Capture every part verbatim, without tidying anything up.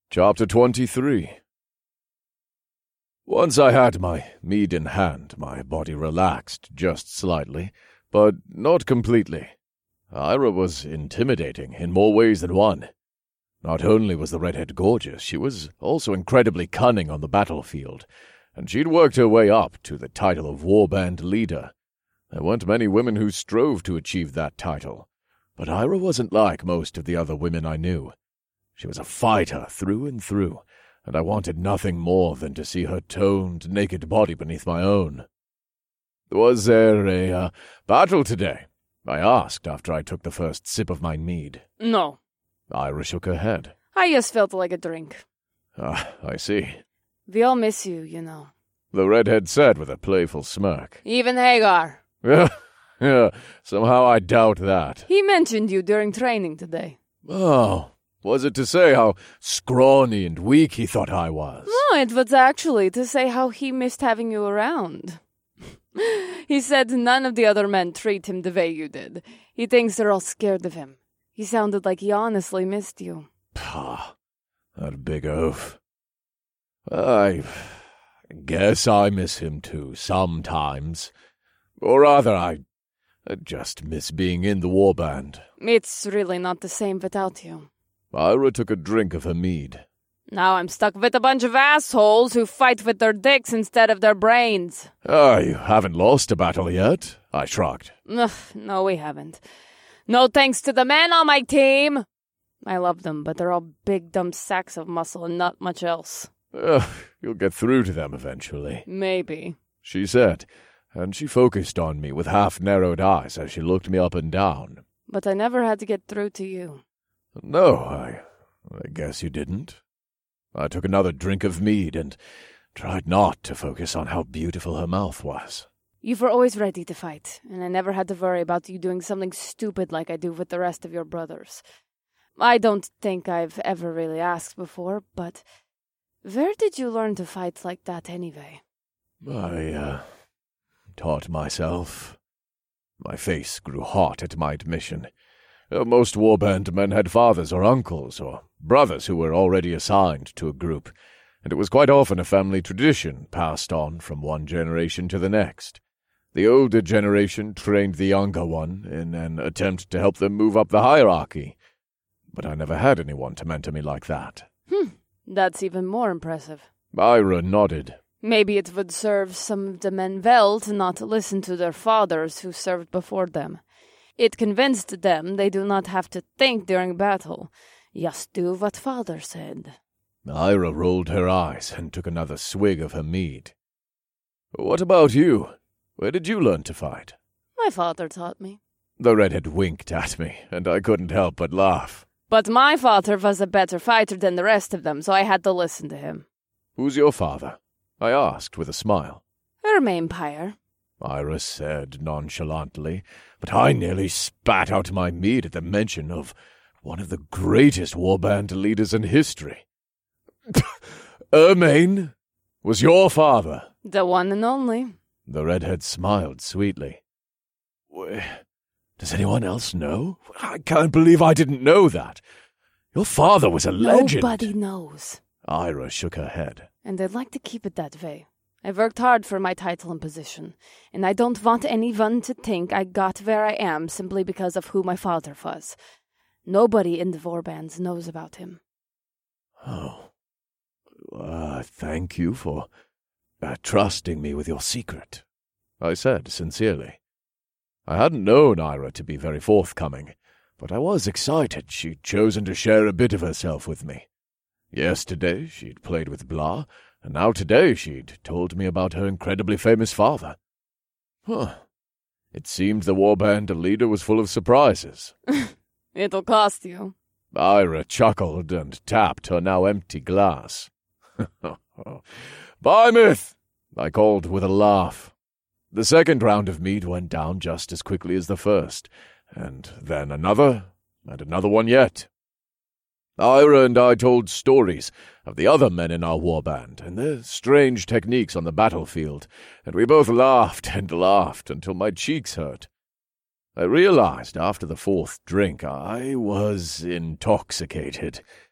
Chapter twenty-three. Once I had my mead in hand, my body relaxed just slightly, but not completely. Ira was intimidating in more ways than one. Not only was the redhead gorgeous, she was also incredibly cunning on the battlefield, and she'd worked her way up to the title of warband leader. There weren't many women who strove to achieve that title, but Ira wasn't like most of the other women I knew. She was a fighter through and through, and I wanted nothing more than to see her toned, naked body beneath my own. "Was there a uh, battle today?" I asked after I took the first sip of my mead. No. Ira shook her head. I just felt like a drink. Ah, I see. We all miss you, you know. The redhead said with a playful smirk. Even Hagar. Yeah, yeah, somehow I doubt that. He mentioned you during training today. Oh, was it to say how scrawny and weak he thought I was? No, it was actually to say how he missed having you around. He said none of the other men treat him the way you did. He thinks they're all scared of him. He sounded like he honestly missed you. Pah, that big oaf. I guess I miss him too, sometimes. Or rather, I, I just miss being in the warband. It's really not the same without you. Ira took a drink of her mead. Now I'm stuck with a bunch of assholes who fight with their dicks instead of their brains. Ah, you haven't lost a battle yet? I shrugged. Ugh, no, we haven't. No thanks to the men on my team. I love them, but they're all big, dumb sacks of muscle and not much else. Ugh, you'll get through to them eventually. Maybe. She said, and she focused on me with half-narrowed eyes as she looked me up and down. But I never had to get through to you. No, I, I guess you didn't. I took another drink of mead and tried not to focus on how beautiful her mouth was. You were always ready to fight, and I never had to worry about you doing something stupid like I do with the rest of your brothers. I don't think I've ever really asked before, but where did you learn to fight like that anyway? I, uh, taught myself. My face grew hot at my admission. Uh, most warband men had fathers or uncles or brothers who were already assigned to a group, and it was quite often a family tradition passed on from one generation to the next. The older generation trained the younger one in an attempt to help them move up the hierarchy, but I never had anyone to mentor me like that. Hmm, that's even more impressive. Ira nodded. Maybe it would serve some of the men well to not listen to their fathers who served before them. It convinced them they do not have to think during battle. Just do what father said. Ira rolled her eyes and took another swig of her mead. What about you? Where did you learn to fight? My father taught me. The redhead winked at me, and I couldn't help but laugh. But my father was a better fighter than the rest of them, so I had to listen to him. Who's your father? I asked with a smile. Ermain Pyre. Ira said nonchalantly, but I nearly spat out my mead at the mention of one of the greatest warband leaders in history. Ermain was your father? The one and only. The redhead smiled sweetly. Does anyone else know? I can't believe I didn't know that. Your father was a legend. Nobody knows. Ira shook her head. And I'd like to keep it that way. I've worked hard for my title and position, and I don't want anyone to think I got where I am simply because of who my father was. Nobody in the warbands knows about him. Oh. Uh, thank you for uh, trusting me with your secret, I said sincerely. I hadn't known Ira to be very forthcoming, but I was excited she'd chosen to share a bit of herself with me. Yesterday she'd played with Blah, and now today she'd told me about her incredibly famous father. Huh. It seemed the warband leader was full of surprises. It'll cost you. Ira chuckled and tapped her now empty glass. Bye, Myth, I called with a laugh. The second round of mead went down just as quickly as the first, and then another, and another one yet. Ira and I told stories of the other men in our warband and their strange techniques on the battlefield, and we both laughed and laughed until my cheeks hurt. I realized after the fourth drink I was intoxicated.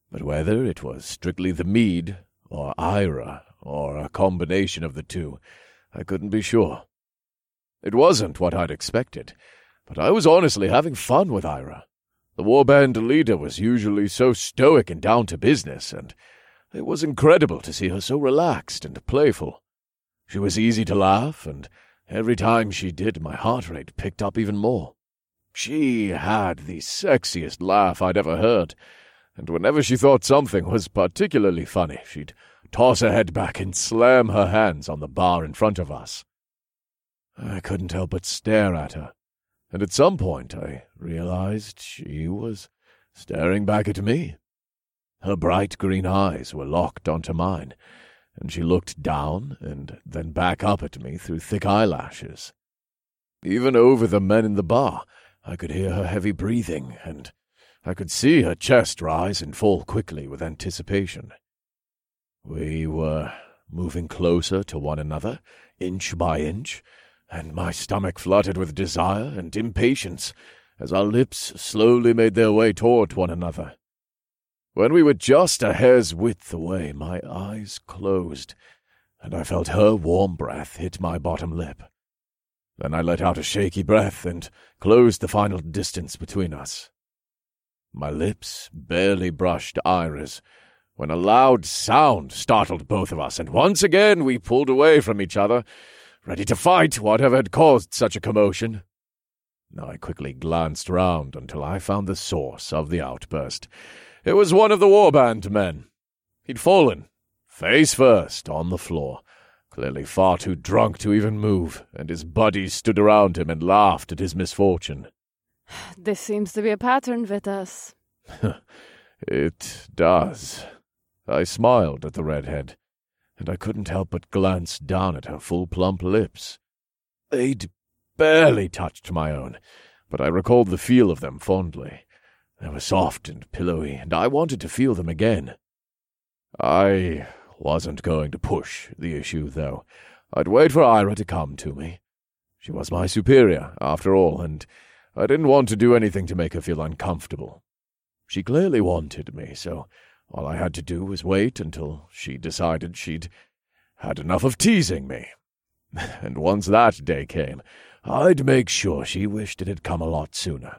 But whether it was strictly the mead, or Ira, or a combination of the two, I couldn't be sure. It wasn't what I'd expected, but I was honestly having fun with Ira. The warband leader was usually so stoic and down to business, and it was incredible to see her so relaxed and playful. She was easy to laugh, and every time she did, my heart rate picked up even more. She had the sexiest laugh I'd ever heard, and whenever she thought something was particularly funny, she'd toss her head back and slam her hands on the bar in front of us. I couldn't help but stare at her, and at some point I realized she was staring back at me. Her bright green eyes were locked onto mine, and she looked down and then back up at me through thick eyelashes. Even over the men in the bar, I could hear her heavy breathing, and I could see her chest rise and fall quickly with anticipation. We were moving closer to one another, inch by inch, and my stomach fluttered with desire and impatience as our lips slowly made their way toward one another. When we were just a hair's width away, my eyes closed, and I felt her warm breath hit my bottom lip. Then I let out a shaky breath and closed the final distance between us. My lips barely brushed Ira's when a loud sound startled both of us, and once again we pulled away from each other, ready to fight whatever had caused such a commotion. I quickly glanced round until I found the source of the outburst. It was one of the warband men. He'd fallen, face first, on the floor, clearly far too drunk to even move, and his buddies stood around him and laughed at his misfortune. This seems to be a pattern, Vitas. It does. I smiled at the redhead, and I couldn't help but glance down at her full plump lips. They'd barely touched my own, but I recalled the feel of them fondly. They were soft and pillowy, and I wanted to feel them again. I wasn't going to push the issue, though. I'd wait for Ira to come to me. She was my superior, after all, and I didn't want to do anything to make her feel uncomfortable. She clearly wanted me, so all I had to do was wait until she decided she'd had enough of teasing me. And once that day came, I'd make sure she wished it had come a lot sooner.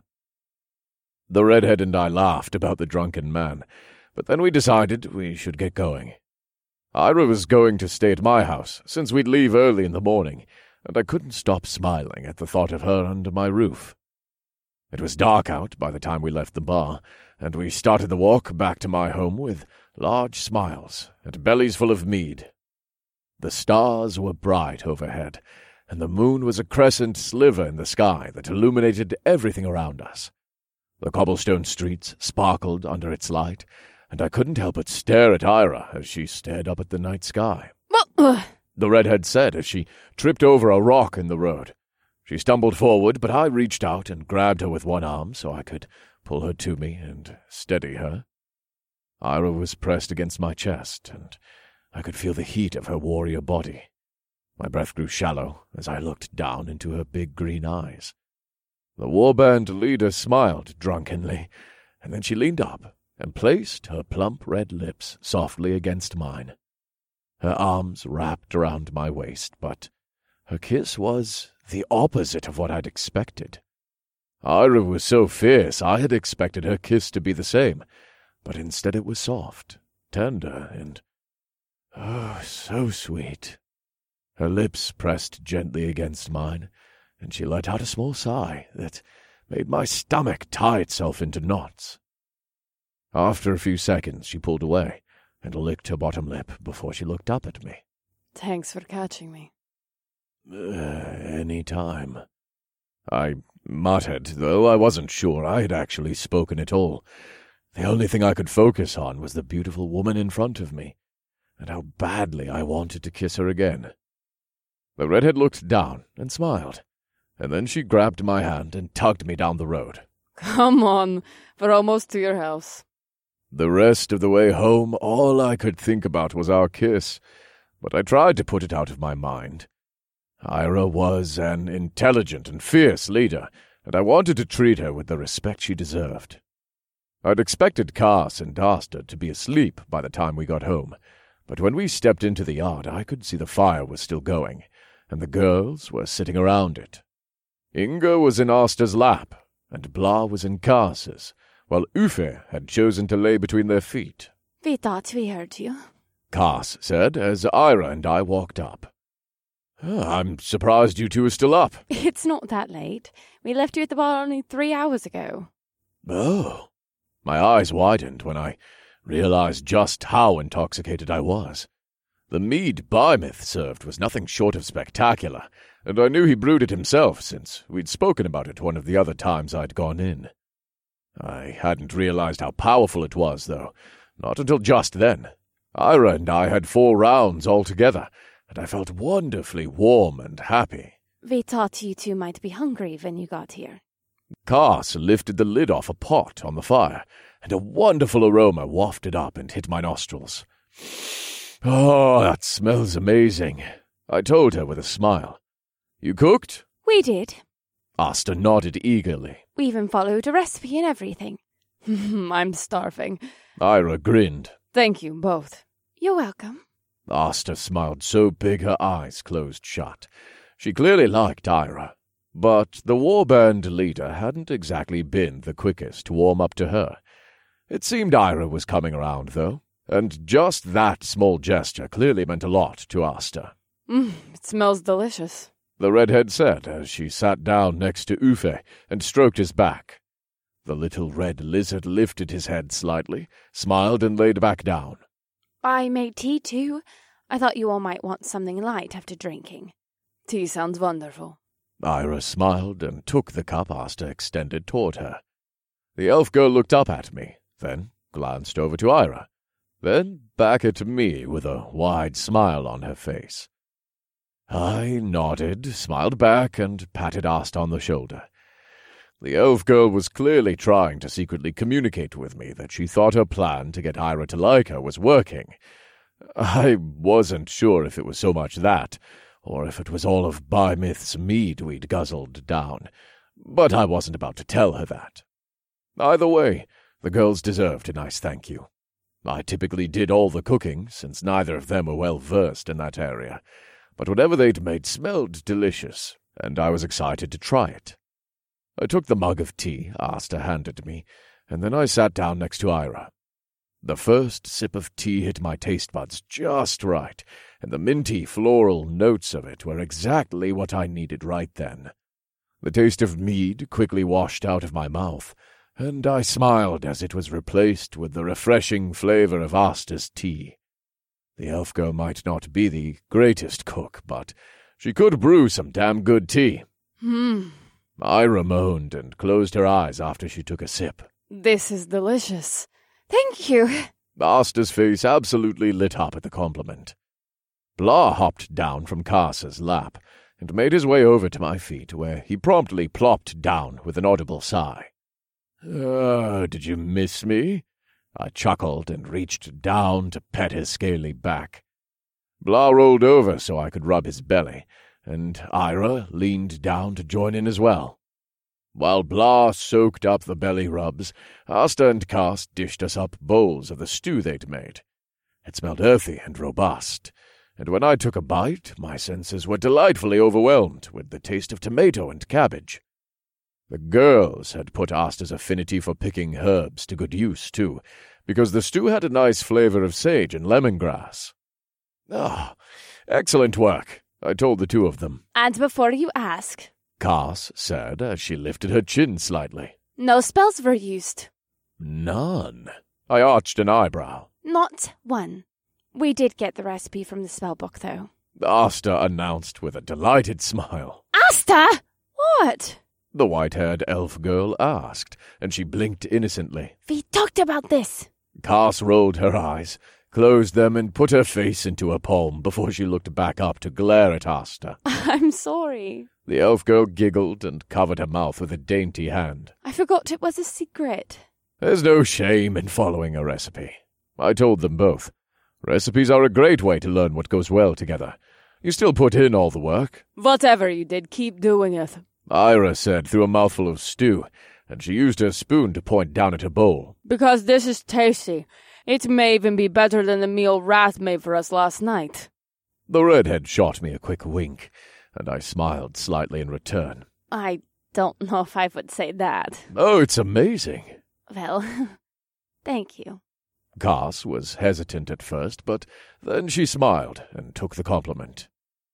The redhead and I laughed about the drunken man, but then we decided we should get going. Ira was going to stay at my house, since we'd leave early in the morning, and I couldn't stop smiling at the thought of her under my roof. It was dark out by the time we left the bar, and we started the walk back to my home with large smiles and bellies full of mead. The stars were bright overhead, and the moon was a crescent sliver in the sky that illuminated everything around us. The cobblestone streets sparkled under its light, and I couldn't help but stare at Ira as she stared up at the night sky. The redhead said as she tripped over a rock in the road. She stumbled forward, but I reached out and grabbed her with one arm so I could pull her to me and steady her. Ira was pressed against my chest, and I could feel the heat of her warrior body. My breath grew shallow as I looked down into her big green eyes. The warband leader smiled drunkenly, and then she leaned up and placed her plump red lips softly against mine. Her arms wrapped around my waist, but her kiss was the opposite of what I'd expected. Ira was so fierce I had expected her kiss to be the same, but instead it was soft, tender, and, oh, so sweet. Her lips pressed gently against mine, and she let out a small sigh that made my stomach tie itself into knots. After a few seconds, she pulled away and licked her bottom lip before she looked up at me. Thanks for catching me. Uh, any time. I muttered, though I wasn't sure I had actually spoken at all. The only thing I could focus on was the beautiful woman in front of me, and how badly I wanted to kiss her again. The redhead looked down and smiled, and then she grabbed my hand and tugged me down the road. Come on, we're almost to your house. The rest of the way home, all I could think about was our kiss, but I tried to put it out of my mind. Ira was an intelligent and fierce leader, and I wanted to treat her with the respect she deserved. I'd expected Cass and Asta to be asleep by the time we got home, but when we stepped into the yard I could see the fire was still going, and the girls were sitting around it. Inga was in Asta's lap, and Blah was in Cass's, while Uffe had chosen to lay between their feet. We thought we heard you, Cass said as Ira and I walked up. Oh, I'm surprised you two are still up. It's not that late. We left you at the bar only three hours ago. Oh. My eyes widened when I realized just how intoxicated I was. The mead Bymith served was nothing short of spectacular, and I knew he brewed it himself since we'd spoken about it one of the other times I'd gone in. I hadn't realized how powerful it was, though, not until just then. Ira and I had four rounds altogether, and I felt wonderfully warm and happy. We thought you two might be hungry when you got here. Cass lifted the lid off a pot on the fire, and a wonderful aroma wafted up and hit my nostrils. Oh, that smells amazing, I told her with a smile. You cooked? We did. Asta nodded eagerly. We even followed a recipe and everything. I'm starving. Ira grinned. Thank you, both. You're welcome. Asta smiled so big her eyes closed shut. She clearly liked Ira. But the warband leader hadn't exactly been the quickest to warm up to her. It seemed Ira was coming around, though, and just that small gesture clearly meant a lot to Asta. Mm, it smells delicious, the redhead said as she sat down next to Uffe and stroked his back. The little red lizard lifted his head slightly, smiled and laid back down. I made tea, too. I thought you all might want something light after drinking. Tea sounds wonderful. Ira smiled and took the cup Asta extended toward her. The elf girl looked up at me, then glanced over to Ira, then back at me with a wide smile on her face. I nodded, smiled back, and patted Asta on the shoulder. The elf girl was clearly trying to secretly communicate with me that she thought her plan to get Ira to like her was working. I wasn't sure if it was so much that, or if it was all of Bymith's mead we'd guzzled down, but I wasn't about to tell her that. Either way, the girls deserved a nice thank you. I typically did all the cooking, since neither of them were well-versed in that area, but whatever they'd made smelled delicious, and I was excited to try it. I took the mug of tea Asta handed me, and then I sat down next to Ira. The first sip of tea hit my taste buds just right, and the minty, floral notes of it were exactly what I needed right then. The taste of mead quickly washed out of my mouth, and I smiled as it was replaced with the refreshing flavor of Asta's tea. The elf girl might not be the greatest cook, but she could brew some damn good tea. Hmm. Ira moaned and closed her eyes after she took a sip. This is delicious. Thank you. Asta's face absolutely lit up at the compliment. Blah hopped down from Cass's lap and made his way over to my feet, where he promptly plopped down with an audible sigh. Oh, did you miss me? I chuckled and reached down to pet his scaly back. Blah rolled over so I could rub his belly, and Ira leaned down to join in as well. While Blah soaked up the belly rubs, Asta and Cass dished us up bowls of the stew they'd made. It smelled earthy and robust, and when I took a bite, my senses were delightfully overwhelmed with the taste of tomato and cabbage. The girls had put Asta's affinity for picking herbs to good use, too, because the stew had a nice flavor of sage and lemongrass. Ah, excellent work, I told the two of them. And before you ask, Cass said as she lifted her chin slightly. No spells were used. None. I arched an eyebrow. Not one. We did get the recipe from the spellbook, though. Asta announced with a delighted smile. Asta! What? The white-haired elf girl asked, and she blinked innocently. We talked about this. Cass rolled her eyes, closed them, and put her face into her palm before she looked back up to glare at Asta. I'm sorry. The elf girl giggled and covered her mouth with a dainty hand. I forgot it was a secret. There's no shame in following a recipe. I told them both. Recipes are a great way to learn what goes well together. You still put in all the work. Whatever you did, keep doing it, Ira said through a mouthful of stew, and she used her spoon to point down at her bowl. Because this is tasty. It may even be better than the meal Wrath made for us last night. The redhead shot me a quick wink, and I smiled slightly in return. I don't know if I would say that. Oh, it's amazing. Well, thank you. Cass was hesitant at first, but then she smiled and took the compliment.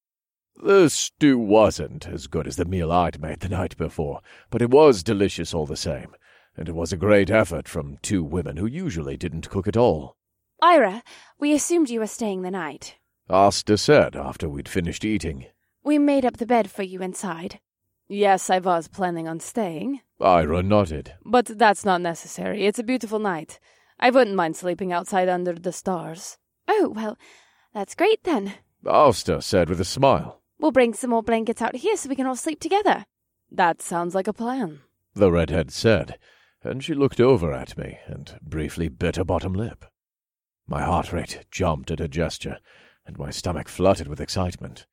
The stew wasn't as good as the meal I'd made the night before, but it was delicious all the same, and it was a great effort from two women who usually didn't cook at all. Ira, we assumed you were staying the night. Asta said after we'd finished eating. We made up the bed for you inside. Yes, I was planning on staying. Ira nodded. But that's not necessary. It's a beautiful night. I wouldn't mind sleeping outside under the stars. Oh, well, that's great then. Asta said with a smile. We'll bring some more blankets out here so we can all sleep together. That sounds like a plan, the redhead said, and she looked over at me and briefly bit her bottom lip. My heart rate jumped at her gesture, and my stomach fluttered with excitement.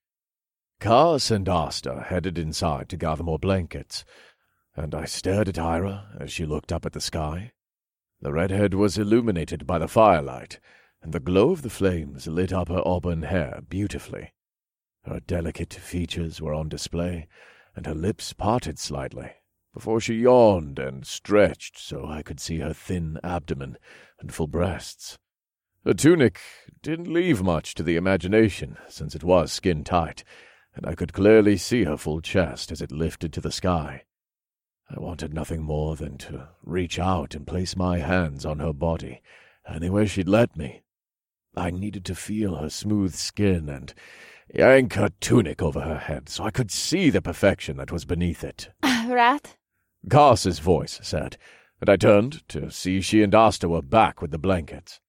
Cass and Asta headed inside to gather more blankets, and I stared at Ira as she looked up at the sky. The redhead was illuminated by the firelight, and the glow of the flames lit up her auburn hair beautifully. Her delicate features were on display, and her lips parted slightly, before she yawned and stretched so I could see her thin abdomen and full breasts. Her tunic didn't leave much to the imagination, since it was skin-tight, and I could clearly see her full chest as it lifted to the sky. I wanted nothing more than to reach out and place my hands on her body, anywhere she'd let me. I needed to feel her smooth skin and yank her tunic over her head so I could see the perfection that was beneath it. Wrath? Cass's voice said, and I turned to see she and Asta were back with the blankets.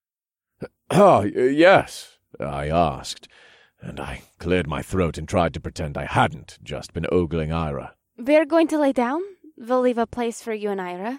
Ah, yes, I asked, and I cleared my throat and tried to pretend I hadn't just been ogling Ira. We're going to lay down? We'll leave a place for you and Ira.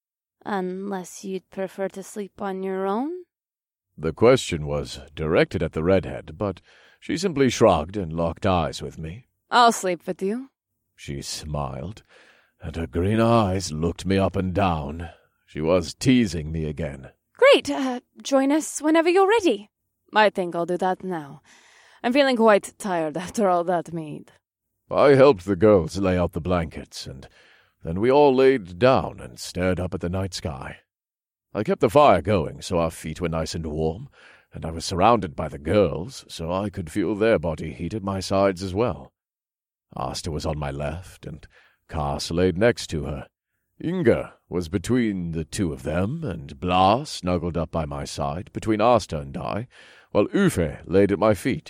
Unless you'd prefer to sleep on your own? The question was directed at the redhead, but she simply shrugged and locked eyes with me. I'll sleep with you. She smiled, and her green eyes looked me up and down. She was teasing me again. Great. Uh, join us whenever you're ready. I think I'll do that now. I'm feeling quite tired after all that mead. I helped the girls lay out the blankets, and then we all laid down and stared up at the night sky. I kept the fire going so our feet were nice and warm, and I was surrounded by the girls so I could feel their body heat at my sides as well. Asta was on my left, and Cass laid next to her. Inga was between the two of them, and Bla snuggled up by my side between Asta and I, while Ufe laid at my feet.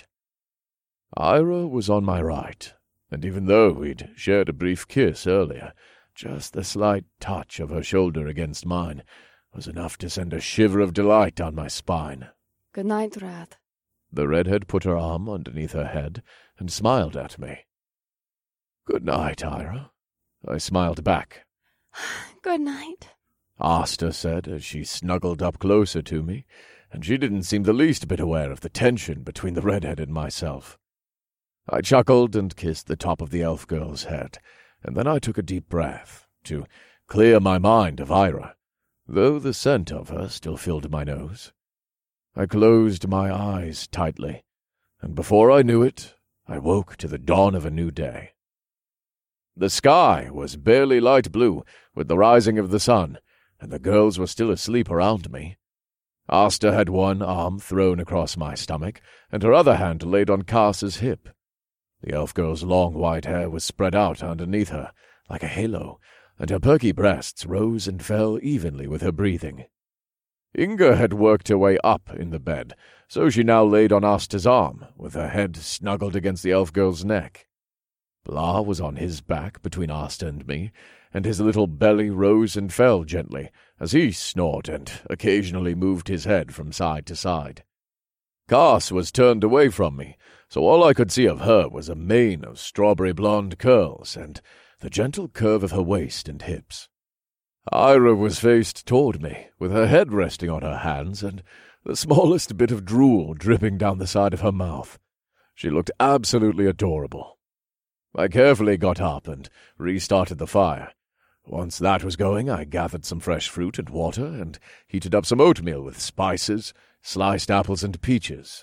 Ira was on my right, and even though we'd shared a brief kiss earlier, just the slight touch of her shoulder against mine was enough to send a shiver of delight down my spine. Good night, Wrath. The redhead put her arm underneath her head and smiled at me. Good night, Ira. I smiled back. Good night, Asta said as she snuggled up closer to me, and she didn't seem the least bit aware of the tension between the redhead and myself. I chuckled and kissed the top of the elf girl's head, and then I took a deep breath to clear my mind of Ira, though the scent of her still filled my nose. I closed my eyes tightly, and before I knew it, I woke to the dawn of a new day. The sky was barely light blue with the rising of the sun, and the girls were still asleep around me. Asta had one arm thrown across my stomach, and her other hand laid on Cass's hip. The elf girl's long white hair was spread out underneath her, like a halo, and her perky breasts rose and fell evenly with her breathing. Inga had worked her way up in the bed, so she now laid on Asta's arm, with her head snuggled against the elf girl's neck. Bla was on his back between Asta and me, and his little belly rose and fell gently as he snored and occasionally moved his head from side to side. Cass was turned away from me, so all I could see of her was a mane of strawberry blonde curls and the gentle curve of her waist and hips. Ira was faced toward me, with her head resting on her hands and the smallest bit of drool dripping down the side of her mouth. She looked absolutely adorable. I carefully got up and restarted the fire, Once that was going, I gathered some fresh fruit and water and heated up some oatmeal with spices, sliced apples, and peaches.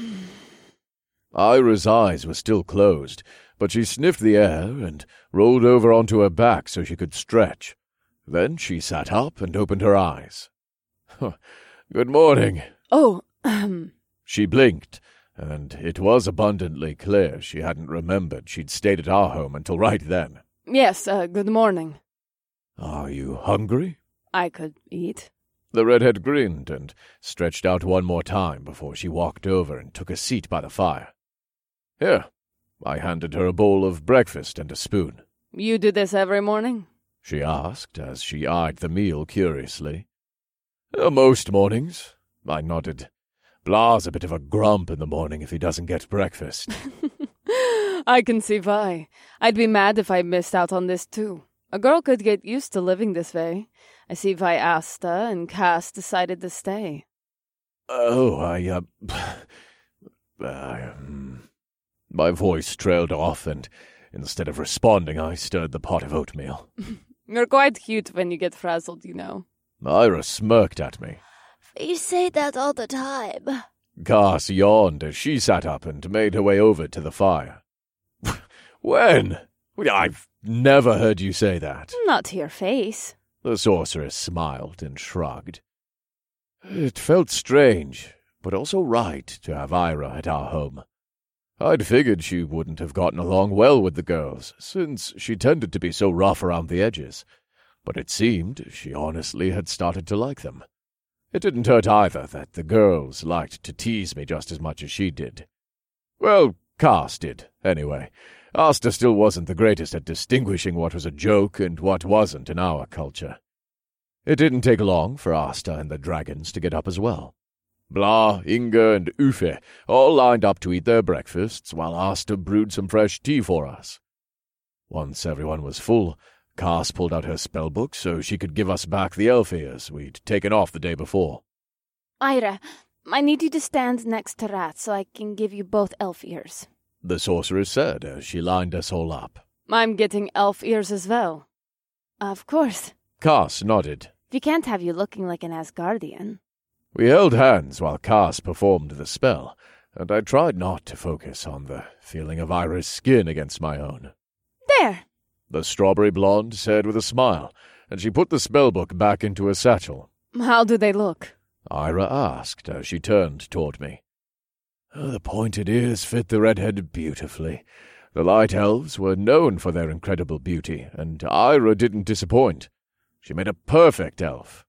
Ira's eyes were still closed, but she sniffed the air and rolled over onto her back so she could stretch. Then she sat up and opened her eyes. "Good morning." Oh, um... She blinked, and it was abundantly clear she hadn't remembered she'd stayed at our home until right then. Yes, uh, good morning. "Are you hungry?" I could eat. The redhead grinned and stretched out one more time before she walked over and took a seat by the fire. "Here." I handed her a bowl of breakfast and a spoon. You do this every morning? She asked as she eyed the meal curiously. Uh, most mornings, I nodded. Blar's a bit of a grump in the morning if he doesn't get breakfast. I can see why. I'd be mad if I missed out on this too. A girl could get used to living this way. I see why Asta and Cass decided to stay. Oh, I, uh... uh um, my voice trailed off, and instead of responding, I stirred the pot of oatmeal. You're quite cute when you get frazzled, you know. Ira smirked at me. We say that all the time. Cass yawned as she sat up and made her way over to the fire. When? I've never heard you say that. Not to your face. The sorceress smiled and shrugged. It felt strange, but also right to have Ira at our home. I'd figured she wouldn't have gotten along well with the girls, since she tended to be so rough around the edges, but it seemed she honestly had started to like them. It didn't hurt either that the girls liked to tease me just as much as she did. Well, Cass did, anyway. Asta still wasn't the greatest at distinguishing what was a joke and what wasn't in our culture. It didn't take long for Asta and the dragons to get up as well. Blar, Inga, and Ufe all lined up to eat their breakfasts while Asta brewed some fresh tea for us. Once everyone was full, Cass pulled out her spellbook so she could give us back the elf ears we'd taken off the day before. Ira, I need you to stand next to Rat so I can give you both elf ears, the sorceress said as she lined us all up. I'm getting elf ears as well. Of course. Cass nodded. We can't have you looking like an Asgardian. We held hands while Cass performed the spell, and I tried not to focus on the feeling of Ira's skin against my own. There! The strawberry blonde said with a smile, and she put the spellbook back into her satchel. How do they look? Ira asked as she turned toward me. Oh, the pointed ears fit the redhead beautifully. The light elves were known for their incredible beauty, and Ira didn't disappoint. She made a perfect elf.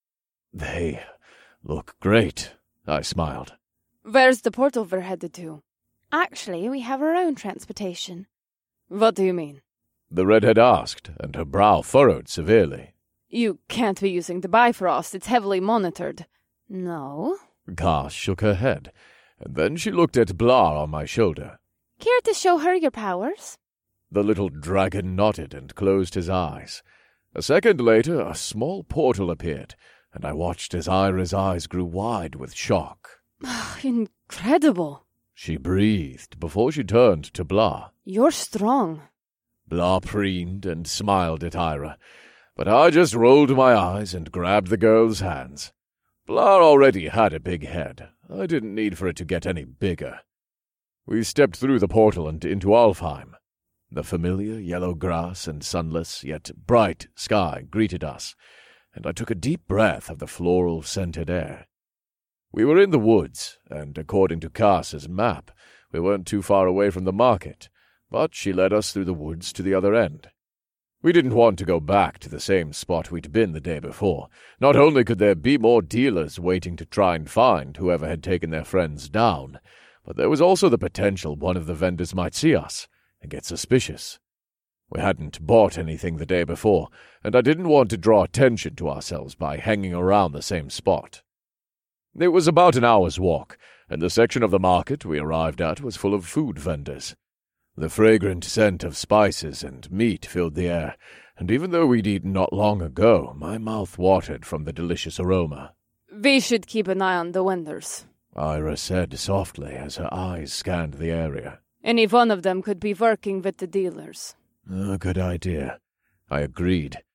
They look great, I smiled. Where's the portal we're headed to? Actually, we have our own transportation. What do you mean? The redhead asked, and her brow furrowed severely. You can't be using the Bifrost. It's heavily monitored. No. Cass shook her head, and then she looked at Blar on my shoulder. Care to show her your powers? The little dragon nodded and closed his eyes. A second later, a small portal appeared, and I watched as Ira's eyes grew wide with shock. Incredible, she breathed before she turned to Blar. You're strong. Blar preened and smiled at Ira, but I just rolled my eyes and grabbed the girl's hands. Blar already had a big head. I didn't need for it to get any bigger. We stepped through the portal and into Alfheim. The familiar yellow grass and sunless, yet bright sky greeted us, and I took a deep breath of the floral-scented air. We were in the woods, and according to Cass's map, we weren't too far away from the market, but she led us through the woods to the other end. We didn't want to go back to the same spot we'd been the day before. Not only could there be more dealers waiting to try and find whoever had taken their friends down, but there was also the potential one of the vendors might see us and get suspicious. We hadn't bought anything the day before, and I didn't want to draw attention to ourselves by hanging around the same spot. It was about an hour's walk, and the section of the market we arrived at was full of food vendors. The fragrant scent of spices and meat filled the air, and even though we'd eaten not long ago, my mouth watered from the delicious aroma. We should keep an eye on the vendors, Ira said softly as her eyes scanned the area. Any one of them could be working with the dealers. A good idea, I agreed.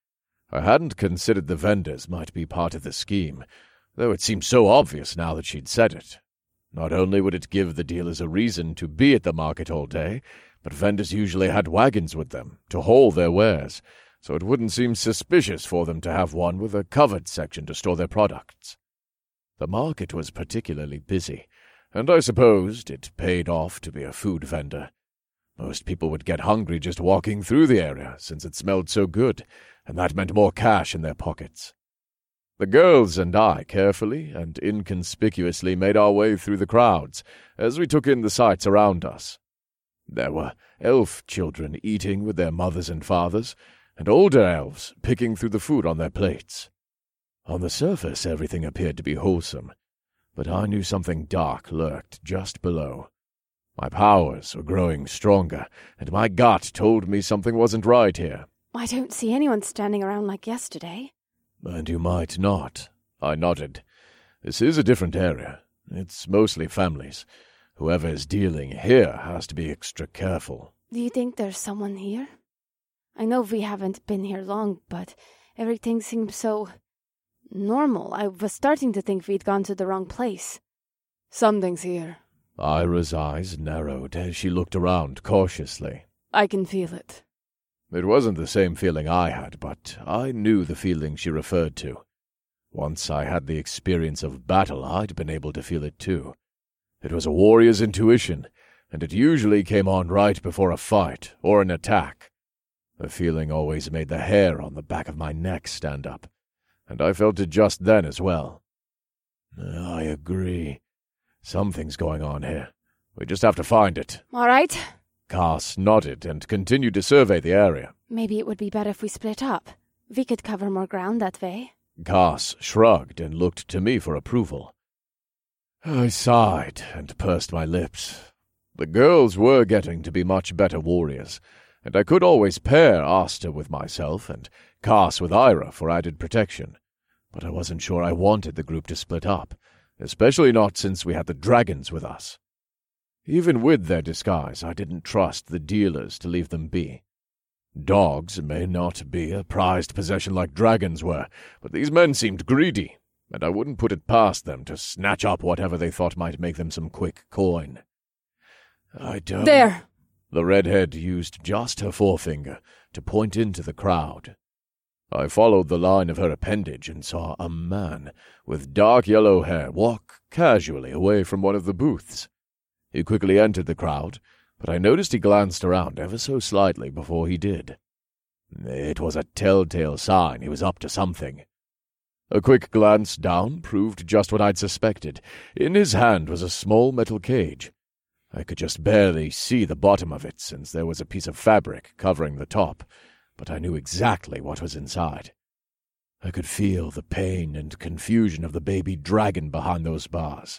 I hadn't considered the vendors might be part of the scheme, though it seemed so obvious now that she'd said it. Not only would it give the dealers a reason to be at the market all day, but vendors usually had wagons with them to haul their wares, so it wouldn't seem suspicious for them to have one with a covered section to store their products. The market was particularly busy, and I supposed it paid off to be a food vendor. Most people would get hungry just walking through the area, since it smelled so good, and that meant more cash in their pockets. The girls and I carefully and inconspicuously made our way through the crowds as we took in the sights around us. There were elf children eating with their mothers and fathers, and older elves picking through the food on their plates. On the surface, everything appeared to be wholesome, but I knew something dark lurked just below. My powers were growing stronger, and my gut told me something wasn't right here. I don't see anyone standing around like yesterday. And you might not. I nodded. This is a different area. It's mostly families. Whoever is dealing here has to be extra careful. Do you think there's someone here? I know we haven't been here long, but everything seems so normal. I was starting to think we'd gone to the wrong place. Something's here. Ira's eyes narrowed as she looked around cautiously. I can feel it. It wasn't the same feeling I had, but I knew the feeling she referred to. Once I had the experience of battle, I'd been able to feel it too. It was a warrior's intuition, and it usually came on right before a fight or an attack. The feeling always made the hair on the back of my neck stand up, and I felt it just then as well. I agree. Something's going on here. We just have to find it. All right. Cass nodded and continued to survey the area. Maybe it would be better if we split up. We could cover more ground that way. Cass shrugged and looked to me for approval. I sighed and pursed my lips. The girls were getting to be much better warriors, and I could always pair Asta with myself and Cass with Ira for added protection. But I wasn't sure I wanted the group to split up, especially not since we had the dragons with us. Even with their disguise, I didn't trust the dealers to leave them be. Dogs may not be a prized possession like dragons were, but these men seemed greedy, and I wouldn't put it past them to snatch up whatever they thought might make them some quick coin. I don't... There! The redhead used just her forefinger to point into the crowd. I followed the line of her appendage and saw a man with dark yellow hair walk casually away from one of the booths. He quickly entered the crowd, but I noticed he glanced around ever so slightly before he did. It was a telltale sign he was up to something. A quick glance down proved just what I'd suspected. In his hand was a small metal cage. I could just barely see the bottom of it since there was a piece of fabric covering the top, but I knew exactly what was inside. I could feel the pain and confusion of the baby dragon behind those bars.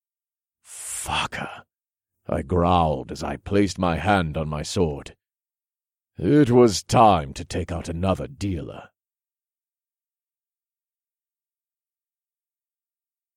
Fucker! I growled as I placed my hand on my sword. It was time to take out another dealer.